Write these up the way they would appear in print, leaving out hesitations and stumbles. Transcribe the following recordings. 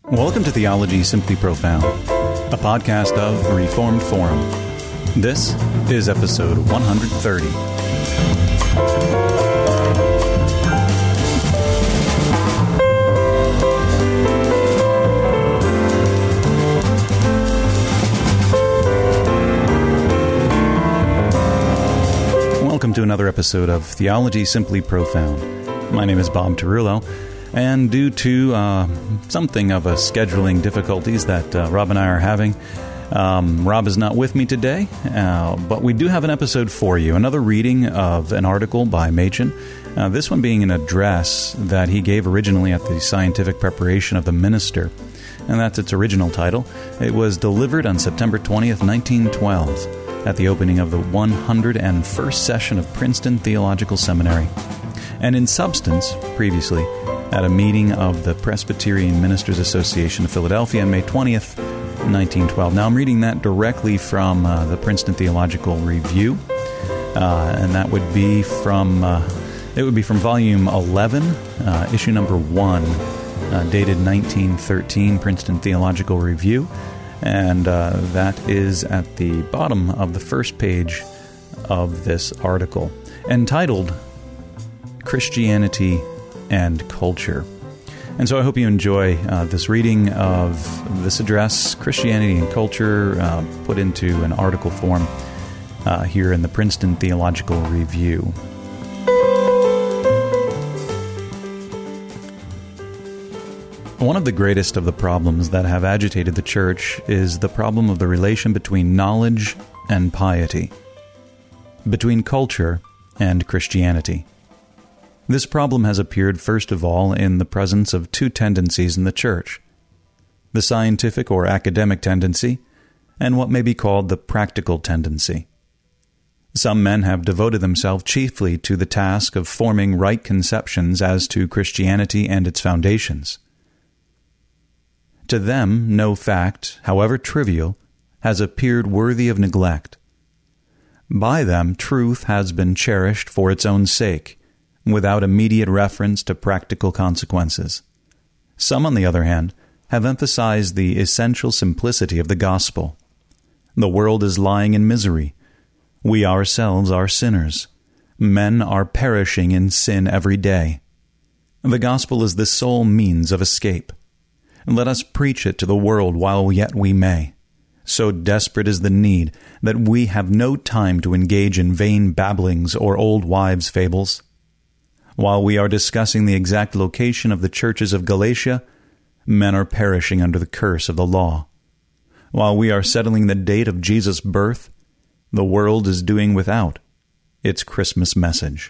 Welcome to Theology Simply Profound, a podcast of Reformed Forum. This is episode 130. Welcome to another episode of Theology Simply Profound. My name is Bob Tarullo. And due to something of a scheduling difficulties that Rob and I are having, Rob is not with me today, but we do have an episode for you, another reading of an article by Machen, this one being an address that he gave originally at the Scientific Preparation of the Minister, and that's its original title. It was delivered on September 20th, 1912, at the opening of the 101st session of Princeton Theological Seminary, and in substance, previously, at a meeting of the Presbyterian Ministers Association of Philadelphia on May 20th, 1912. Now, I'm reading that directly from the Princeton Theological Review, and that would be from volume 11, issue number 1, dated 1913, Princeton Theological Review, and that is at the bottom of the first page of this article, entitled Christianity and Culture. And so I hope you enjoy this reading of this address, Christianity and Culture, put into an article form here in the Princeton Theological Review. One of the greatest of the problems that have agitated the church is the problem of the relation between knowledge and piety, between culture and Christianity. This problem has appeared first of all in the presence of two tendencies in the church, the scientific or academic tendency, and what may be called the practical tendency. Some men have devoted themselves chiefly to the task of forming right conceptions as to Christianity and its foundations. To them, no fact, however trivial, has appeared worthy of neglect. By them, truth has been cherished for its own sake, without immediate reference to practical consequences. Some, on the other hand, have emphasized the essential simplicity of the gospel. The world is lying in misery. We ourselves are sinners. Men are perishing in sin every day. The gospel is the sole means of escape. Let us preach it to the world while yet we may. So desperate is the need that we have no time to engage in vain babblings or old wives' fables. While we are discussing the exact location of the churches of Galatia, men are perishing under the curse of the law. While we are settling the date of Jesus' birth, the world is doing without its Christmas message.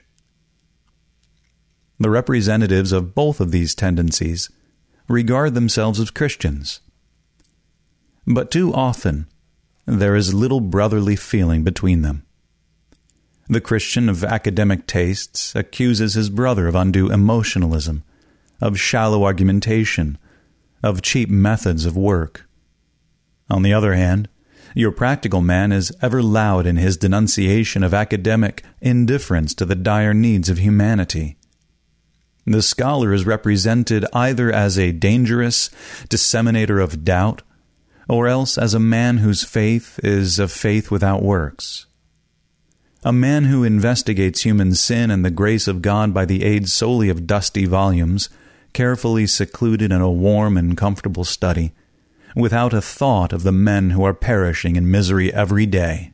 The representatives of both of these tendencies regard themselves as Christians. But too often, there is little brotherly feeling between them. The Christian of academic tastes accuses his brother of undue emotionalism, of shallow argumentation, of cheap methods of work. On the other hand, your practical man is ever loud in his denunciation of academic indifference to the dire needs of humanity. The scholar is represented either as a dangerous disseminator of doubt, or else as a man whose faith is a faith without works. A man who investigates human sin and the grace of God by the aid solely of dusty volumes, carefully secluded in a warm and comfortable study, without a thought of the men who are perishing in misery every day.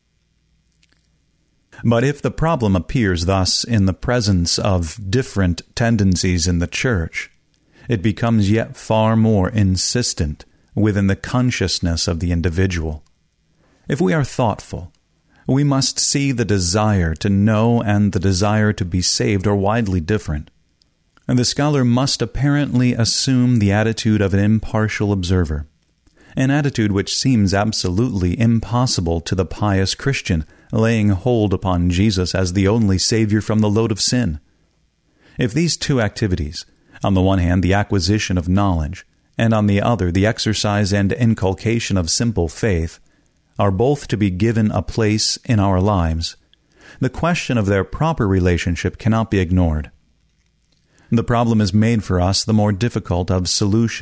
But if the problem appears thus in the presence of different tendencies in the church, it becomes yet far more insistent within the consciousness of the individual. If we are thoughtful, we must see the desire to know and the desire to be saved are widely different. And the scholar must apparently assume the attitude of an impartial observer, an attitude which seems absolutely impossible to the pious Christian, laying hold upon Jesus as the only Savior from the load of sin. If these two activities, on the one hand the acquisition of knowledge, and on the other the exercise and inculcation of simple faith, are both to be given a place in our lives, the question of their proper relationship cannot be ignored. The problem is made for us the more difficult of solution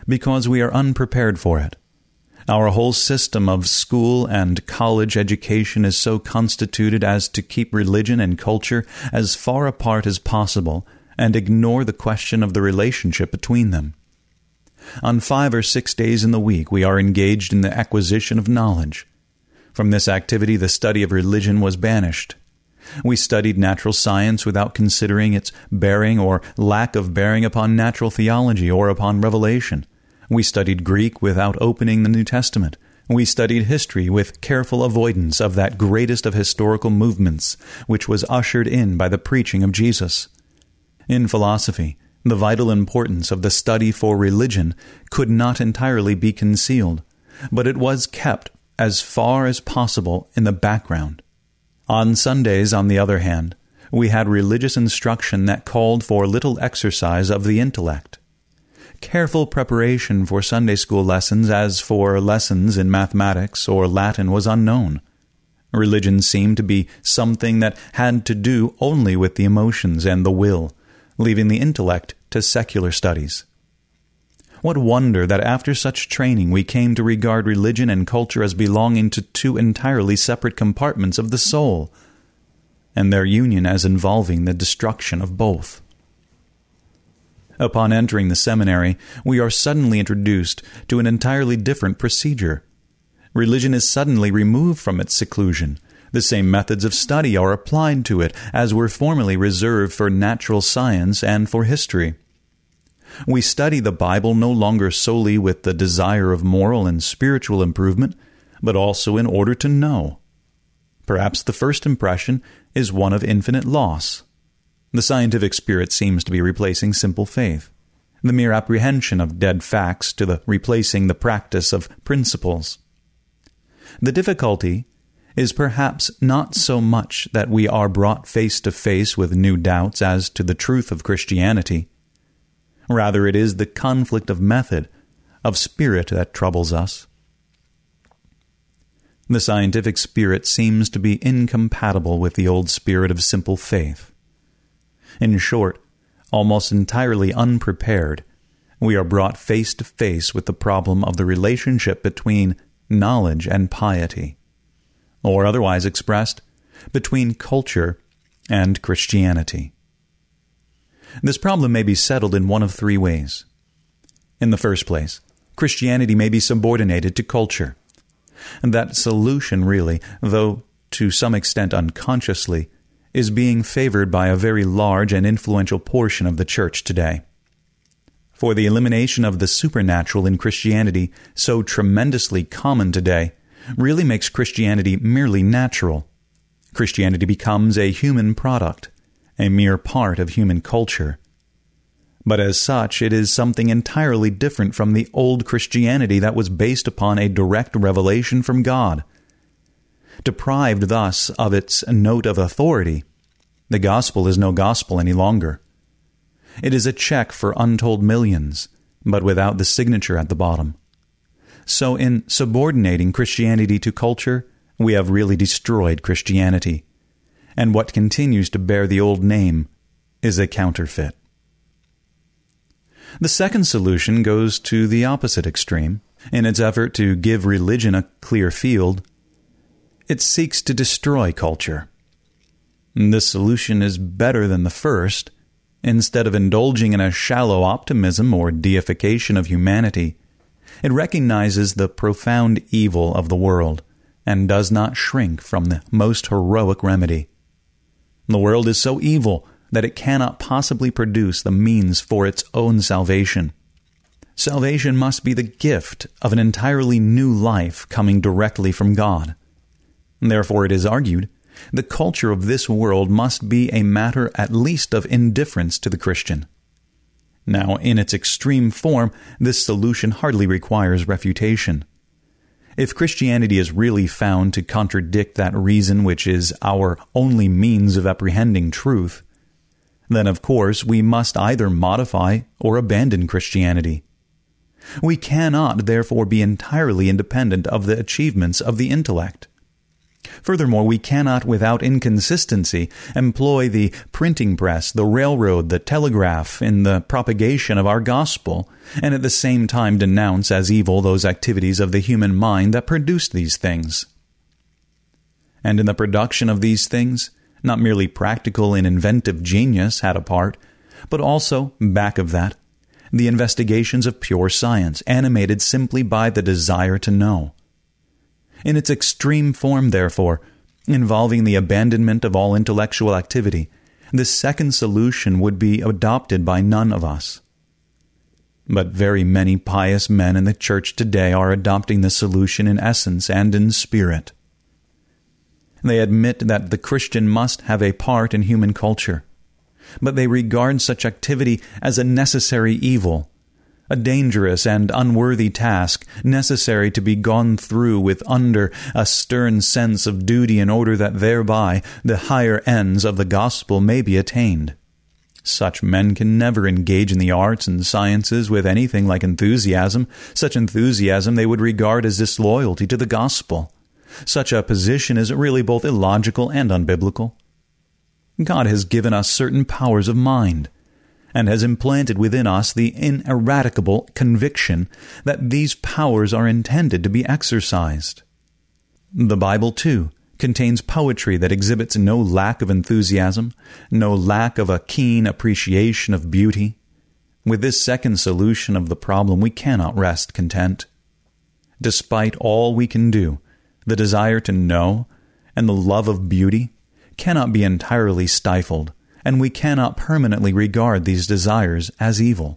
because we are unprepared for it. Our whole system of school and college education is so constituted as to keep religion and culture as far apart as possible and ignore the question of the relationship between them. On 5 or 6 days in the week, we are engaged in the acquisition of knowledge. From this activity, the study of religion was banished. We studied natural science without considering its bearing or lack of bearing upon natural theology or upon revelation. We studied Greek without opening the New Testament. We studied history with careful avoidance of that greatest of historical movements, which was ushered in by the preaching of Jesus. In philosophy, the vital importance of the study for religion could not entirely be concealed, but it was kept as far as possible in the background. On Sundays, on the other hand, we had religious instruction that called for little exercise of the intellect. Careful preparation for Sunday school lessons as for lessons in mathematics or Latin was unknown. Religion seemed to be something that had to do only with the emotions and the will, leaving the intellect to secular studies. What wonder that after such training we came to regard religion and culture as belonging to two entirely separate compartments of the soul, and their union as involving the destruction of both. Upon entering the seminary, we are suddenly introduced to an entirely different procedure. Religion is suddenly removed from its seclusion. The same methods of study are applied to it as were formerly reserved for natural science and for history. We study the Bible no longer solely with the desire of moral and spiritual improvement, but also in order to know. Perhaps the first impression is one of infinite loss. The scientific spirit seems to be replacing simple faith, the mere apprehension of dead facts to the replacing the practice of principles. The difficulty is perhaps not so much that we are brought face to face with new doubts as to the truth of Christianity. Rather, it is the conflict of method, of spirit that troubles us. The scientific spirit seems to be incompatible with the old spirit of simple faith. In short, almost entirely unprepared, we are brought face to face with the problem of the relationship between knowledge and piety, or otherwise expressed, between culture and Christianity. This problem may be settled in one of 3 ways. In the first place, Christianity may be subordinated to culture. And that solution really, though to some extent unconsciously, is being favored by a very large and influential portion of the church today. For the elimination of the supernatural in Christianity, so tremendously common today, really makes Christianity merely natural. Christianity becomes a human product, a mere part of human culture. But as such, it is something entirely different from the old Christianity that was based upon a direct revelation from God. Deprived thus of its note of authority, the gospel is no gospel any longer. It is a check for untold millions, but without the signature at the bottom. So in subordinating Christianity to culture, we have really destroyed Christianity, and what continues to bear the old name is a counterfeit. The second solution goes to the opposite extreme. In its effort to give religion a clear field, it seeks to destroy culture. This solution is better than the first. Instead of indulging in a shallow optimism or deification of humanity, it recognizes the profound evil of the world and does not shrink from the most heroic remedy. The world is so evil that it cannot possibly produce the means for its own salvation. Salvation must be the gift of an entirely new life coming directly from God. Therefore, it is argued, the culture of this world must be a matter at least of indifference to the Christian. Now, in its extreme form, this solution hardly requires refutation. If Christianity is really found to contradict that reason which is our only means of apprehending truth, then of course we must either modify or abandon Christianity. We cannot therefore be entirely independent of the achievements of the intellect. Furthermore, we cannot without inconsistency employ the printing press, the railroad, the telegraph in the propagation of our gospel, and at the same time denounce as evil those activities of the human mind that produced these things. And in the production of these things, not merely practical and inventive genius had a part, but also, back of that, the investigations of pure science, animated simply by the desire to know. In its extreme form, therefore, involving the abandonment of all intellectual activity, this second solution would be adopted by none of us. But very many pious men in the Church today are adopting this solution in essence and in spirit. They admit that the Christian must have a part in human culture, but they regard such activity as a necessary evil, a dangerous and unworthy task, necessary to be gone through with under a stern sense of duty in order that thereby the higher ends of the gospel may be attained. Such men can never engage in the arts and sciences with anything like enthusiasm. Such enthusiasm they would regard as disloyalty to the gospel. Such a position is really both illogical and unbiblical. God has given us certain powers of mind, and has implanted within us the ineradicable conviction that these powers are intended to be exercised. The Bible, too, contains poetry that exhibits no lack of enthusiasm, no lack of a keen appreciation of beauty. With this second solution of the problem, we cannot rest content. Despite all we can do, the desire to know and the love of beauty cannot be entirely stifled, and we cannot permanently regard these desires as evil.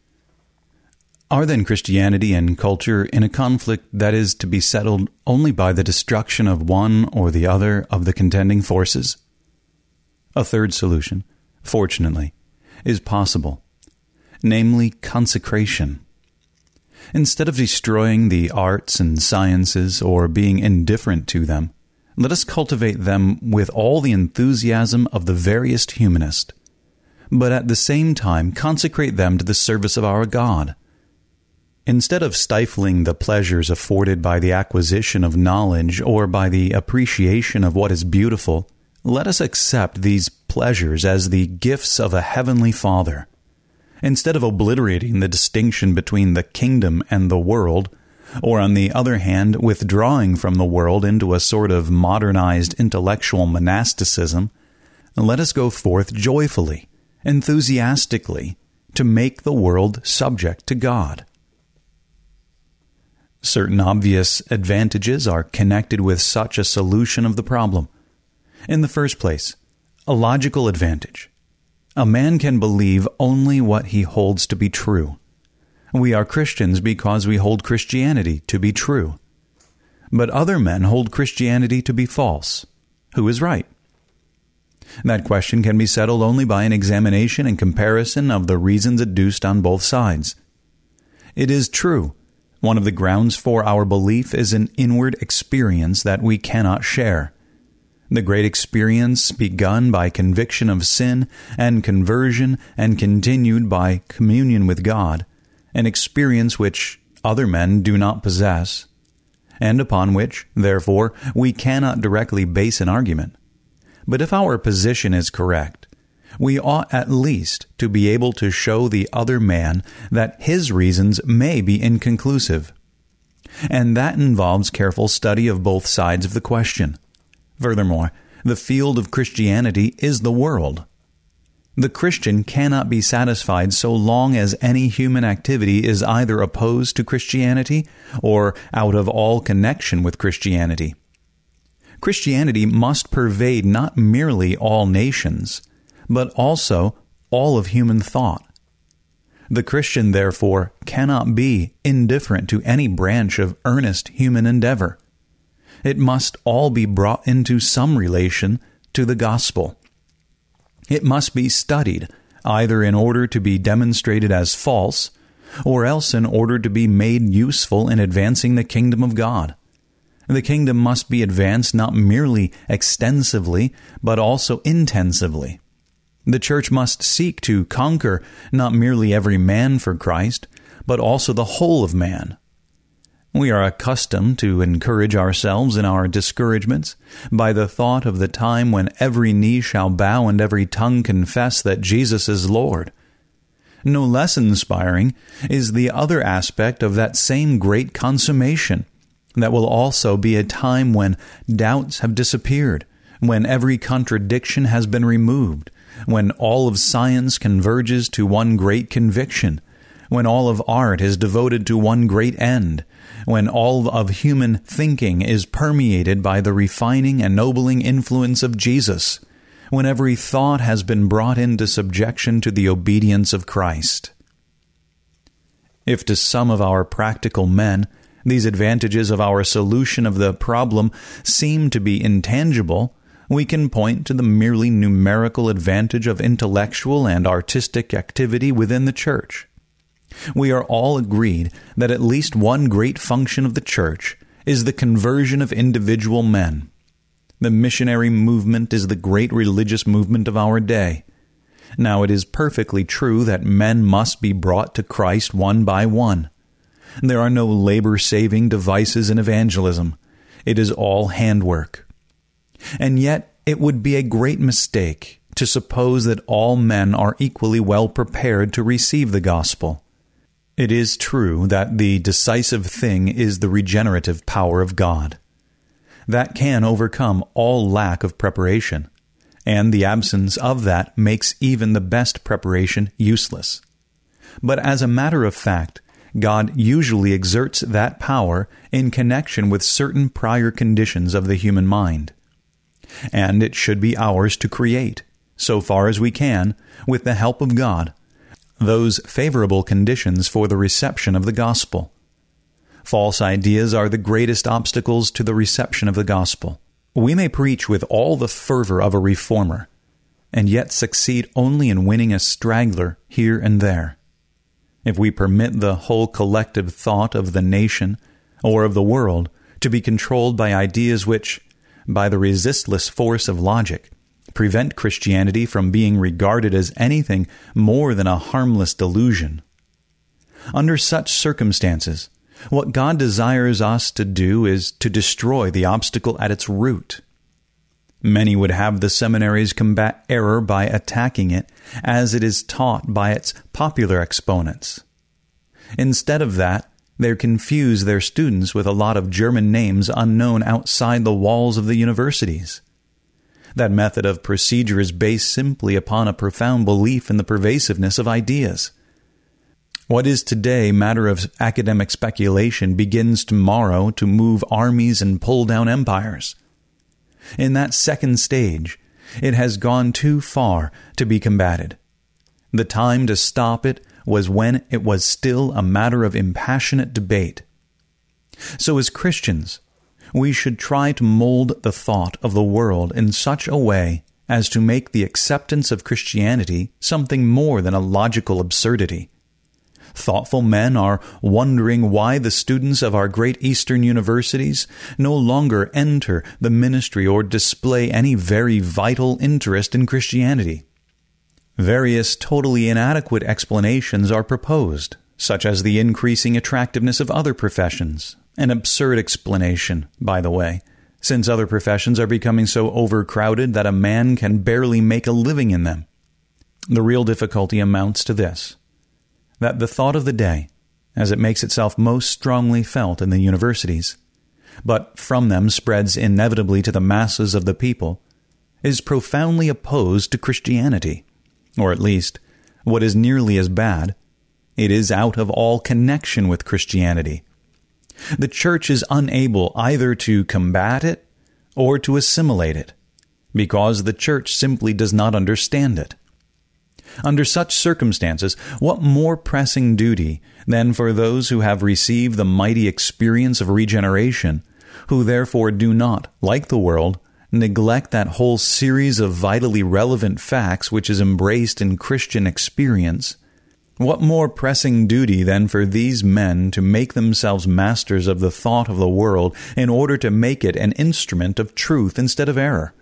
Are then Christianity and culture in a conflict that is to be settled only by the destruction of one or the other of the contending forces? A third solution, fortunately, is possible, namely consecration. Instead of destroying the arts and sciences or being indifferent to them, let us cultivate them with all the enthusiasm of the veriest humanist, but at the same time consecrate them to the service of our God. Instead of stifling the pleasures afforded by the acquisition of knowledge or by the appreciation of what is beautiful, let us accept these pleasures as the gifts of a heavenly Father. Instead of obliterating the distinction between the kingdom and the world, or on the other hand, withdrawing from the world into a sort of modernized intellectual monasticism, let us go forth joyfully, enthusiastically, to make the world subject to God. Certain obvious advantages are connected with such a solution of the problem. In the first place, a logical advantage. A man can believe only what he holds to be true. We are Christians because we hold Christianity to be true. But other men hold Christianity to be false. Who is right? That question can be settled only by an examination and comparison of the reasons adduced on both sides. It is true. One of the grounds for our belief is an inward experience that we cannot share. The great experience begun by conviction of sin and conversion and continued by communion with God, an experience which other men do not possess, and upon which, therefore, we cannot directly base an argument. But if our position is correct, we ought at least to be able to show the other man that his reasons may be inconclusive. And that involves careful study of both sides of the question. Furthermore, the field of Christianity is the world. The Christian cannot be satisfied so long as any human activity is either opposed to Christianity or out of all connection with Christianity. Christianity must pervade not merely all nations, but also all of human thought. The Christian, therefore, cannot be indifferent to any branch of earnest human endeavor. It must all be brought into some relation to the gospel. It must be studied, either in order to be demonstrated as false, or else in order to be made useful in advancing the kingdom of God. The kingdom must be advanced not merely extensively, but also intensively. The church must seek to conquer not merely every man for Christ, but also the whole of man. We are accustomed to encourage ourselves in our discouragements by the thought of the time when every knee shall bow and every tongue confess that Jesus is Lord. No less inspiring is the other aspect of that same great consummation, that will also be a time when doubts have disappeared, when every contradiction has been removed, when all of science converges to one great conviction, when all of art is devoted to one great end, when all of human thinking is permeated by the refining, ennobling influence of Jesus, when every thought has been brought into subjection to the obedience of Christ. If to some of our practical men these advantages of our solution of the problem seem to be intangible, we can point to the merely numerical advantage of intellectual and artistic activity within the church. We are all agreed that at least one great function of the church is the conversion of individual men. The missionary movement is the great religious movement of our day. Now, it is perfectly true that men must be brought to Christ one by one. There are no labor-saving devices in evangelism. It is all handwork. And yet, it would be a great mistake to suppose that all men are equally well prepared to receive the gospel. It is true that the decisive thing is the regenerative power of God. That can overcome all lack of preparation, and the absence of that makes even the best preparation useless. But as a matter of fact, God usually exerts that power in connection with certain prior conditions of the human mind. And it should be ours to create, so far as we can, with the help of God, those favorable conditions for the reception of the gospel. False ideas are the greatest obstacles to the reception of the gospel. We may preach with all the fervor of a reformer, and yet succeed only in winning a straggler here and there. If we permit the whole collective thought of the nation or of the world to be controlled by ideas which, by the resistless force of logic, prevent Christianity from being regarded as anything more than a harmless delusion. Under such circumstances, what God desires us to do is to destroy the obstacle at its root. Many would have the seminaries combat error by attacking it as it is taught by its popular exponents. Instead of that, they confuse their students with a lot of German names unknown outside the walls of the universities. That method of procedure is based simply upon a profound belief in the pervasiveness of ideas. What is today matter of academic speculation begins tomorrow to move armies and pull down empires. In that second stage, it has gone too far to be combated. The time to stop it was when it was still a matter of impassionate debate. So as Christians, we should try to mold the thought of the world in such a way as to make the acceptance of Christianity something more than a logical absurdity. Thoughtful men are wondering why the students of our great Eastern universities no longer enter the ministry or display any very vital interest in Christianity. Various totally inadequate explanations are proposed, such as the increasing attractiveness of other professions. An absurd explanation, by the way, since other professions are becoming so overcrowded that a man can barely make a living in them. The real difficulty amounts to this: that the thought of the day, as it makes itself most strongly felt in the universities, but from them spreads inevitably to the masses of the people, is profoundly opposed to Christianity, or at least, what is nearly as bad, it is out of all connection with Christianity. The church is unable either to combat it or to assimilate it, because the church simply does not understand it. Under such circumstances, what more pressing duty than for those who have received the mighty experience of regeneration, who therefore do not, like the world, neglect that whole series of vitally relevant facts which is embraced in Christian experience, what more pressing duty than for these men to make themselves masters of the thought of the world in order to make it an instrument of truth instead of error?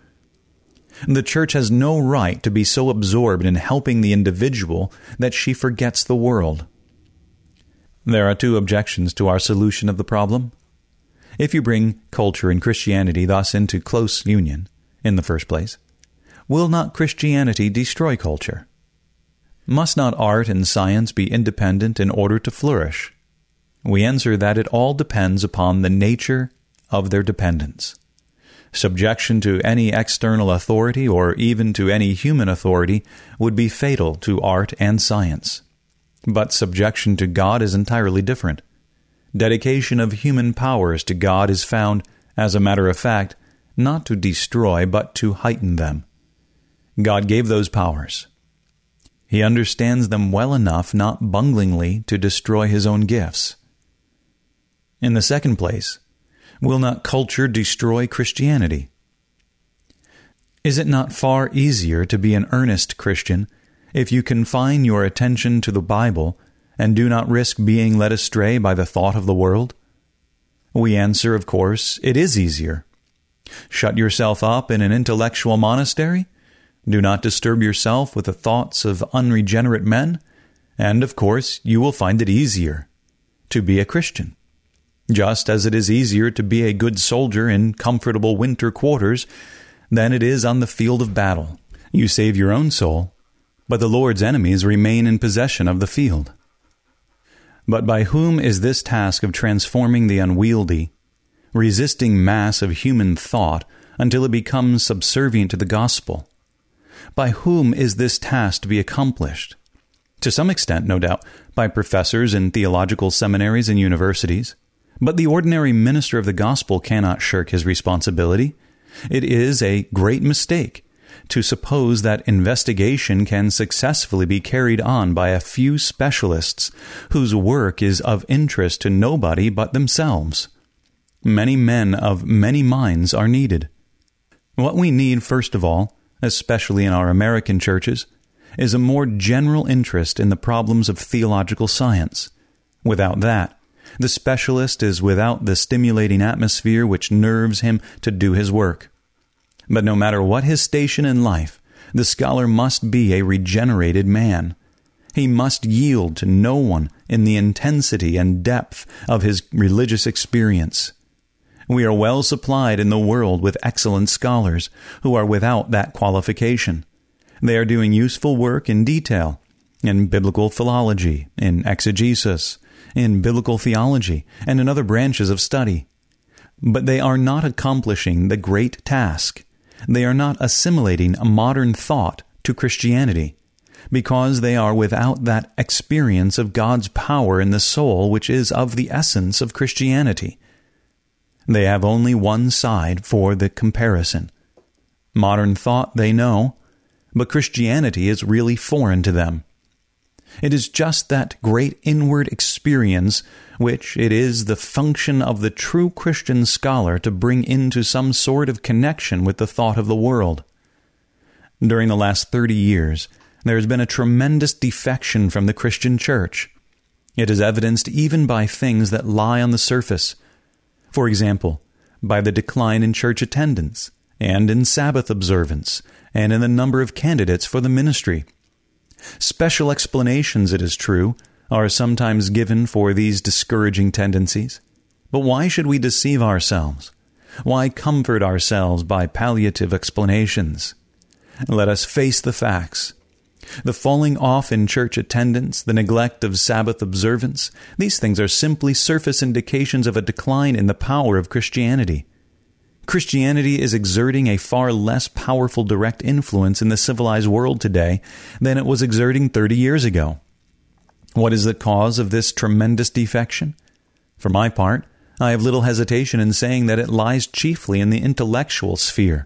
The church has no right to be so absorbed in helping the individual that she forgets the world. There are two objections to our solution of the problem. If you bring culture and Christianity thus into close union, in the first place, will not Christianity destroy culture? Must not art and science be independent in order to flourish? We answer that it all depends upon the nature of their dependence. Subjection to any external authority or even to any human authority would be fatal to art and science. But subjection to God is entirely different. Dedication of human powers to God is found, as a matter of fact, not to destroy but to heighten them. God gave those powers. He understands them well enough not bunglingly to destroy His own gifts. In the second place, will not culture destroy Christianity? Is it not far easier to be an earnest Christian if you confine your attention to the Bible and do not risk being led astray by the thought of the world? We answer, of course, it is easier. Shut yourself up in an intellectual monastery? Do not disturb yourself with the thoughts of unregenerate men, and, of course, you will find it easier to be a Christian. Just as it is easier to be a good soldier in comfortable winter quarters than it is on the field of battle. You save your own soul, but the Lord's enemies remain in possession of the field. But by whom is this task of transforming the unwieldy, resisting mass of human thought until it becomes subservient to the gospel? By whom is this task to be accomplished? To some extent, no doubt, by professors in theological seminaries and universities. But the ordinary minister of the gospel cannot shirk his responsibility. It is a great mistake to suppose that investigation can successfully be carried on by a few specialists whose work is of interest to nobody but themselves. Many men of many minds are needed. What we need, first of all, especially in our American churches, is a more general interest in the problems of theological science. Without that, the specialist is without the stimulating atmosphere which nerves him to do his work. But no matter what his station in life, the scholar must be a regenerated man. He must yield to no one in the intensity and depth of his religious experience. We are well supplied in the world with excellent scholars who are without that qualification. They are doing useful work in detail, in biblical philology, in exegesis, in biblical theology, and in other branches of study. But they are not accomplishing the great task. They are not assimilating a modern thought to Christianity, because they are without that experience of God's power in the soul which is of the essence of Christianity. They have only one side for the comparison. Modern thought they know, but Christianity is really foreign to them. It is just that great inward experience which it is the function of the true Christian scholar to bring into some sort of connection with the thought of the world. During the last 30 years, there has been a tremendous defection from the Christian church. It is evidenced even by things that lie on the surface. For example, by the decline in church attendance, and in Sabbath observance, and in the number of candidates for the ministry. Special explanations, it is true, are sometimes given for these discouraging tendencies. But why should we deceive ourselves? Why comfort ourselves by palliative explanations? Let us face the facts. The falling off in church attendance, the neglect of Sabbath observance, these things are simply surface indications of a decline in the power of Christianity. Christianity is exerting a far less powerful direct influence in the civilized world today than it was exerting 30 years ago. What is the cause of this tremendous defection? For my part, I have little hesitation in saying that it lies chiefly in the intellectual sphere.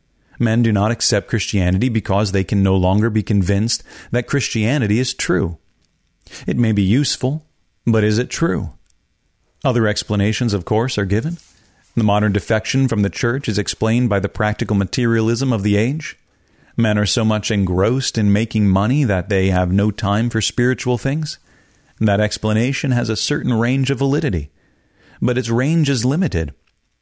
Men do not accept Christianity because they can no longer be convinced that Christianity is true. It may be useful, but is it true? Other explanations, of course, are given. The modern defection from the church is explained by the practical materialism of the age. Men are so much engrossed in making money that they have no time for spiritual things. That explanation has a certain range of validity, but its range is limited.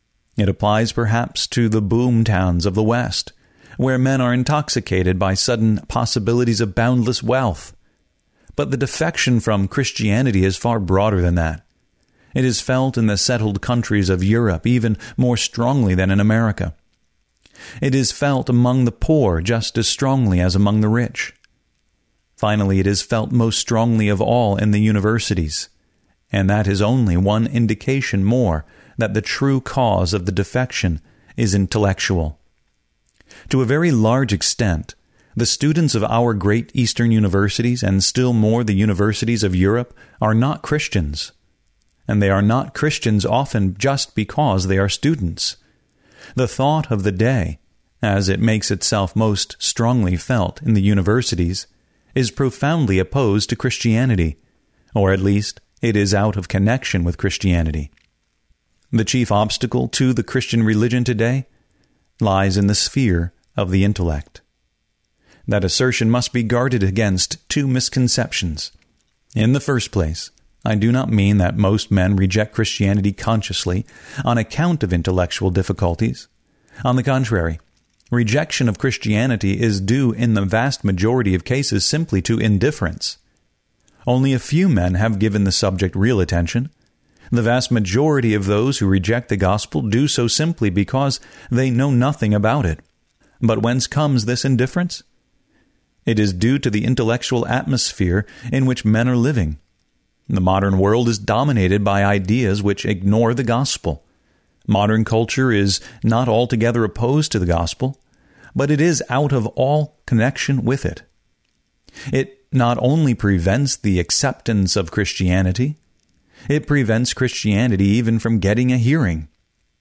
It applies perhaps to the boom towns of the West, where men are intoxicated by sudden possibilities of boundless wealth. But the defection from Christianity is far broader than that. It is felt in the settled countries of Europe even more strongly than in America. It is felt among the poor just as strongly as among the rich. Finally, it is felt most strongly of all in the universities, and that is only one indication more that the true cause of the defection is intellectual. To a very large extent, the students of our great Eastern universities, and still more the universities of Europe, are not Christians. And they are not Christians often just because they are students. The thought of the day, as it makes itself most strongly felt in the universities, is profoundly opposed to Christianity, or at least it is out of connection with Christianity. The chief obstacle to the Christian religion today lies in the sphere of the intellect. That assertion must be guarded against two misconceptions. In the first place, I do not mean that most men reject Christianity consciously on account of intellectual difficulties. On the contrary, rejection of Christianity is due in the vast majority of cases simply to indifference. Only a few men have given the subject real attention. The vast majority of those who reject the gospel do so simply because they know nothing about it. But whence comes this indifference? It is due to the intellectual atmosphere in which men are living. The modern world is dominated by ideas which ignore the gospel. Modern culture is not altogether opposed to the gospel, but it is out of all connection with it. It not only prevents the acceptance of Christianity, it prevents Christianity even from getting a hearing.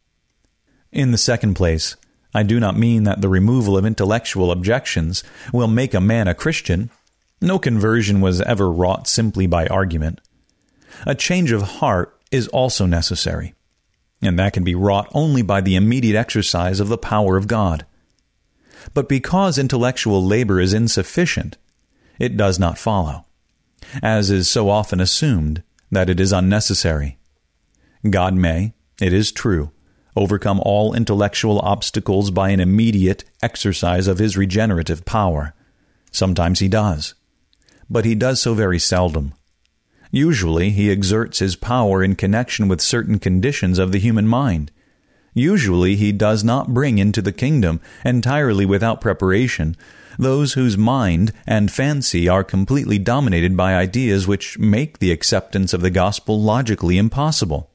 In the second place, I do not mean that the removal of intellectual objections will make a man a Christian. No conversion was ever wrought simply by argument. A change of heart is also necessary, and that can be wrought only by the immediate exercise of the power of God. But because intellectual labor is insufficient, it does not follow, as is so often assumed, that it is unnecessary. God may, it is true, overcome all intellectual obstacles by an immediate exercise of His regenerative power. Sometimes He does, but He does so very seldom. Usually He exerts His power in connection with certain conditions of the human mind. Usually He does not bring into the kingdom, entirely without preparation, those whose mind and fancy are completely dominated by ideas which make the acceptance of the gospel logically impossible.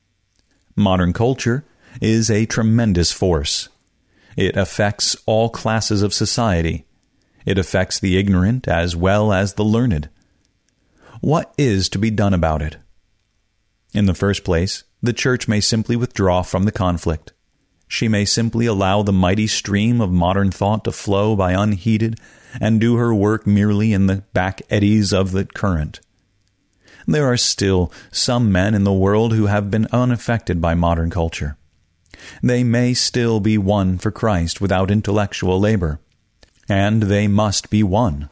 Modern culture is a tremendous force. It affects all classes of society. It affects the ignorant as well as the learned. What is to be done about it? In the first place, the church may simply withdraw from the conflict. She may simply allow the mighty stream of modern thought to flow by unheeded and do her work merely in the back eddies of the current. There are still some men in the world who have been unaffected by modern culture. They may still be won for Christ without intellectual labor, and they must be won.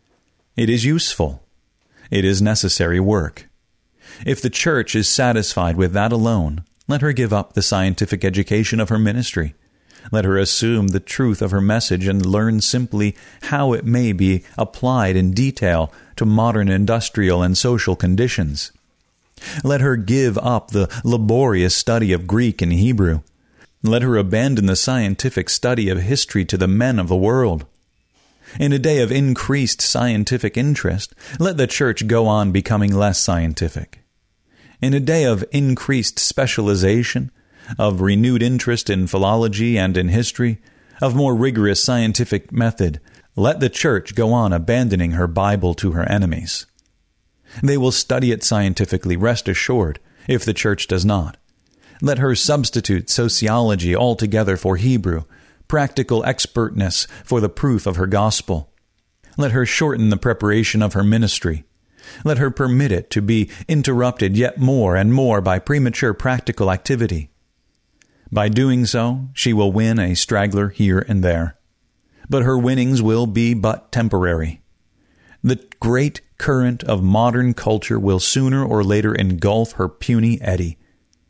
It is useful. It is necessary work. If the church is satisfied with that alone, let her give up the scientific education of her ministry. Let her assume the truth of her message and learn simply how it may be applied in detail to modern industrial and social conditions. Let her give up the laborious study of Greek and Hebrew. Let her abandon the scientific study of history to the men of the world. In a day of increased scientific interest, let the church go on becoming less scientific. In a day of increased specialization, of renewed interest in philology and in history, of more rigorous scientific method, let the church go on abandoning her Bible to her enemies. They will study it scientifically, rest assured, if the church does not. Let her substitute sociology altogether for Hebrew, practical expertness for the proof of her gospel. Let her shorten the preparation of her ministry. Let her permit it to be interrupted yet more and more by premature practical activity. By doing so, she will win a straggler here and there. But her winnings will be but temporary. The great current of modern culture will sooner or later engulf her puny eddy.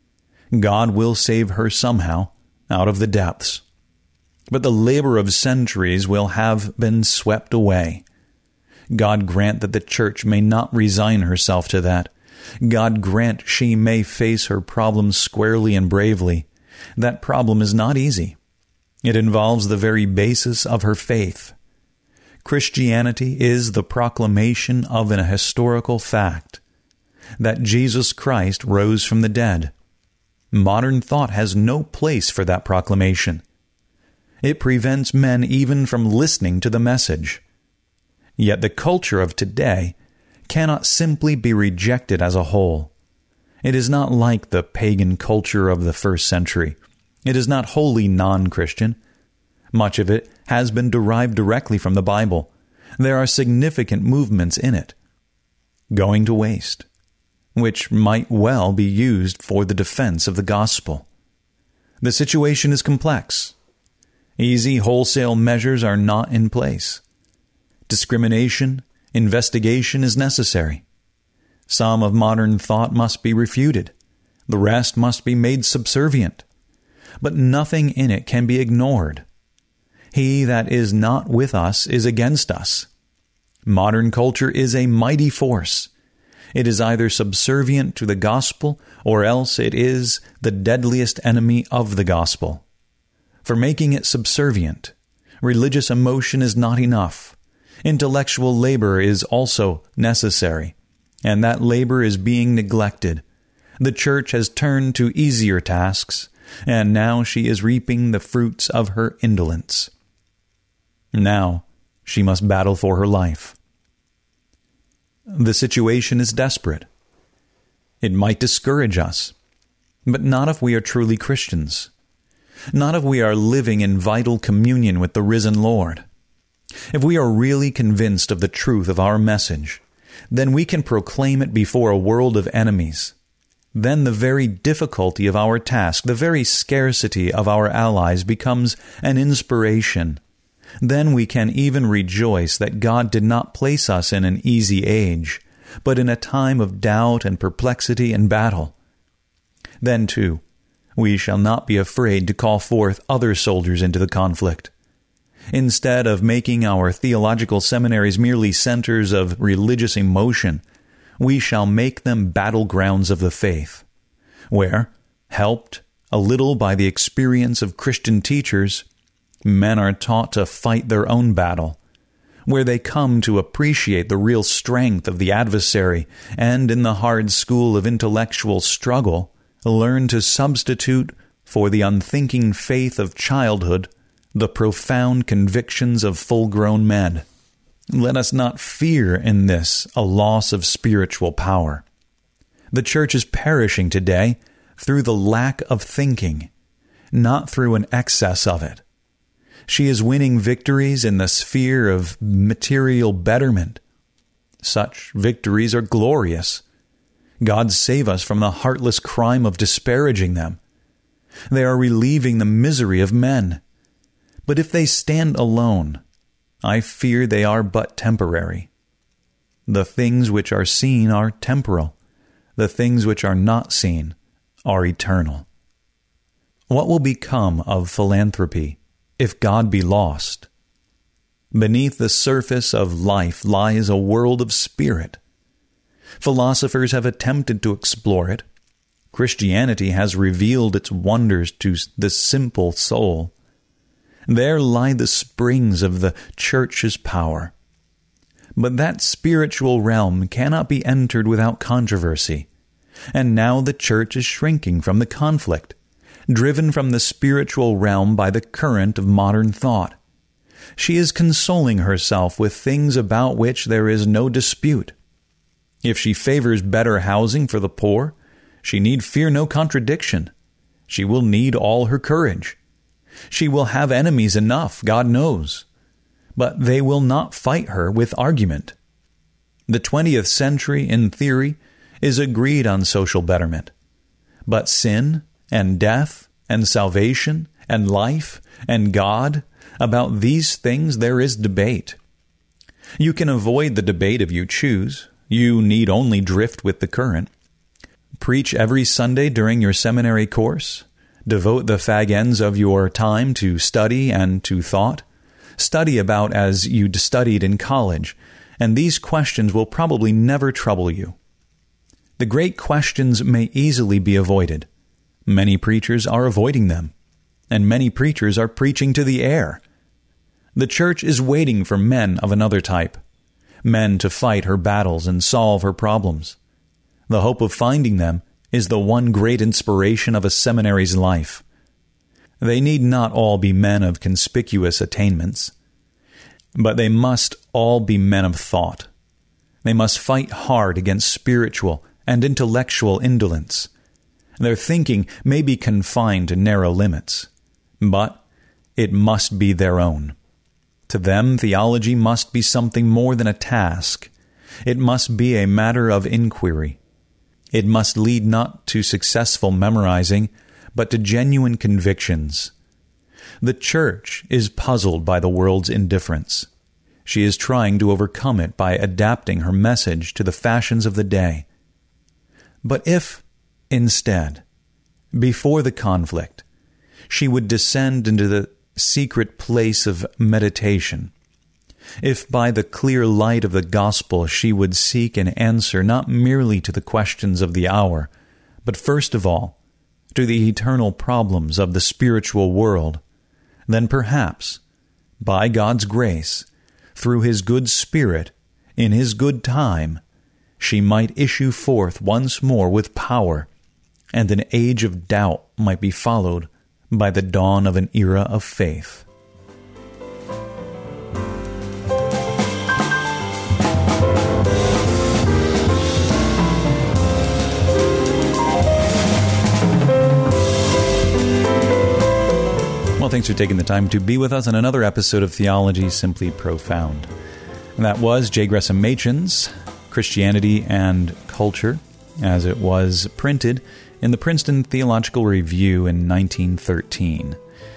God will save her somehow out of the depths. But the labor of centuries will have been swept away. God grant that the church may not resign herself to that. God grant she may face her problem squarely and bravely. That problem is not easy. It involves the very basis of her faith. Christianity is the proclamation of an historical fact, that Jesus Christ rose from the dead. Modern thought has no place for that proclamation. It prevents men even from listening to the message. Yet the culture of today cannot simply be rejected as a whole. It is not like the pagan culture of the first century. It is not wholly non-Christian. Much of it has been derived directly from the Bible. There are significant movements in it, going to waste, which might well be used for the defense of the gospel. The situation is complex. Easy wholesale measures are not in place. Discrimination, investigation is necessary. Some of modern thought must be refuted. The rest must be made subservient. But nothing in it can be ignored. He that is not with us is against us. Modern culture is a mighty force. It is either subservient to the gospel, or else it is the deadliest enemy of the gospel. For making it subservient, religious emotion is not enough. Intellectual labor is also necessary, and that labor is being neglected. The church has turned to easier tasks, and now she is reaping the fruits of her indolence. Now she must battle for her life. The situation is desperate. It might discourage us, but not if we are truly Christians. Not if we are living in vital communion with the risen Lord. If we are really convinced of the truth of our message, then we can proclaim it before a world of enemies. Then the very difficulty of our task, the very scarcity of our allies becomes an inspiration. Then we can even rejoice that God did not place us in an easy age, but in a time of doubt and perplexity and battle. Then, too, we shall not be afraid to call forth other soldiers into the conflict. Instead of making our theological seminaries merely centers of religious emotion, we shall make them battlegrounds of the faith, where, helped a little by the experience of Christian teachers, men are taught to fight their own battle, where they come to appreciate the real strength of the adversary, and in the hard school of intellectual struggle, learn to substitute for the unthinking faith of childhood the profound convictions of full-grown men. Let us not fear in this a loss of spiritual power. The church is perishing today through the lack of thinking, not through an excess of it. She is winning victories in the sphere of material betterment. Such victories are glorious. God save us from the heartless crime of disparaging them. They are relieving the misery of men. But if they stand alone, I fear they are but temporary. The things which are seen are temporal. The things which are not seen are eternal. What will become of philanthropy if God be lost? Beneath the surface of life lies a world of spirit. Philosophers have attempted to explore it. Christianity has revealed its wonders to the simple soul. There lie the springs of the church's power. But that spiritual realm cannot be entered without controversy. And now the church is shrinking from the conflict, driven from the spiritual realm by the current of modern thought. She is consoling herself with things about which there is no dispute. If she favors better housing for the poor, she need fear no contradiction. She will need all her courage. She will have enemies enough, God knows. But they will not fight her with argument. The 20th century, in theory, is agreed on social betterment. But sin and death and salvation and life and God, about these things there is debate. You can avoid the debate if you choose. You need only drift with the current. Preach every Sunday during your seminary course. Devote the fag ends of your time to study and to thought. Study about as you studied in college, and these questions will probably never trouble you. The great questions may easily be avoided. Many preachers are avoiding them, and many preachers are preaching to the air. The church is waiting for men of another type, men to fight her battles and solve her problems. The hope of finding them is the one great inspiration of a seminary's life. They need not all be men of conspicuous attainments, but they must all be men of thought. They must fight hard against spiritual and intellectual indolence. Their thinking may be confined to narrow limits, but it must be their own. To them, theology must be something more than a task. It must be a matter of inquiry. It must lead not to successful memorizing, but to genuine convictions. The church is puzzled by the world's indifference. She is trying to overcome it by adapting her message to the fashions of the day. But if, instead, before the conflict, she would descend into the secret place of meditation, if by the clear light of the gospel she would seek an answer not merely to the questions of the hour, but first of all to the eternal problems of the spiritual world, then perhaps, by God's grace, through His good Spirit, in His good time, she might issue forth once more with power, and an age of doubt might be followed by the dawn of an era of faith. Well, thanks for taking the time to be with us on another episode of Theology Simply Profound. And that was J. Gresham Machen's Christianity and Culture, as it was printed in the Princeton Theological Review in 1913.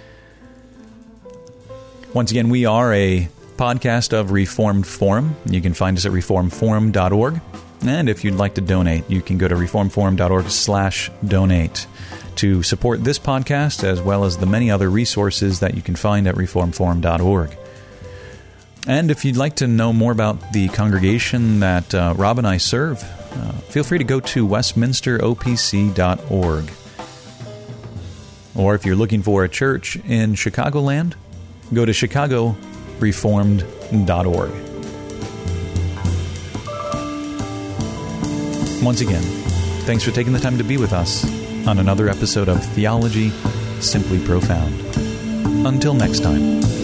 Once again, we are a podcast of Reformed Forum. You can find us at reformedforum.org. And if you'd like to donate, you can go to reformedforum.org/donate to support this podcast, as well as the many other resources that you can find at reformedforum.org. And if you'd like to know more about the congregation that Rob and I serve, feel free to go to westminsteropc.org. Or if you're looking for a church in Chicagoland, go to chicagoreformed.org. Once again, thanks for taking the time to be with us on another episode of Theology Simply Profound. Until next time.